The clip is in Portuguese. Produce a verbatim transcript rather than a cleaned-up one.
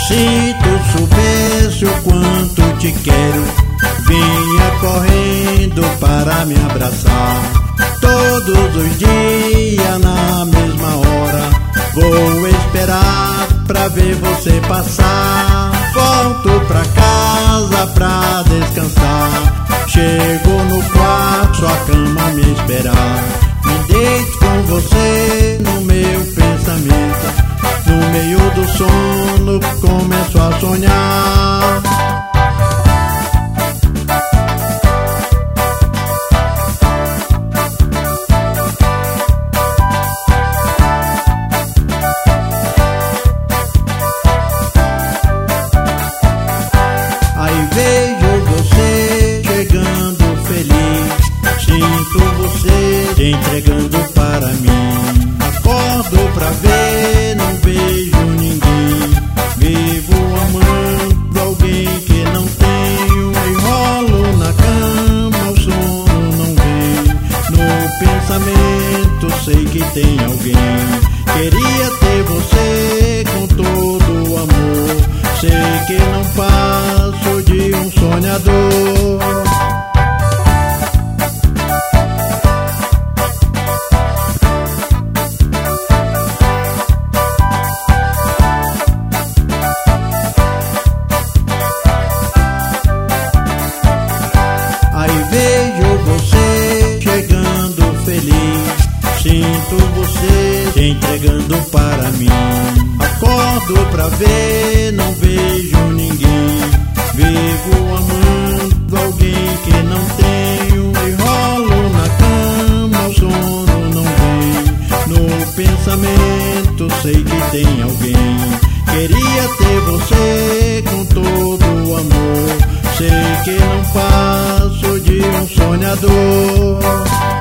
Se tu soubesse o quanto te quero, vinha correndo para me abraçar. Todos os dias na mesma hora, vou esperar pra ver você passar. Volto pra casa pra descansar, chego no quarto, sua cama me esperar. Me deito com você no meu pensamento, no meio do sono começo a sonhar. Aí vejo você chegando feliz, sinto você te entregando para mim. Acordo pra ver, não vejo ninguém, vivo amando alguém que não tenho. Enrolo na cama, o sono não vem, no pensamento sei que tem alguém. Queria ter você com todo o amor, sei que não passo de um sonhador. Aí vejo você chegando feliz, sinto você te entregando para mim. Acordo pra ver, não vejo ninguém, vivo amando alguém que não tenho. Enrolo na cama, o sono não vem, no pensamento sei que tem alguém. Queria ter você com todo o amor, sei que não passo de um sonhador.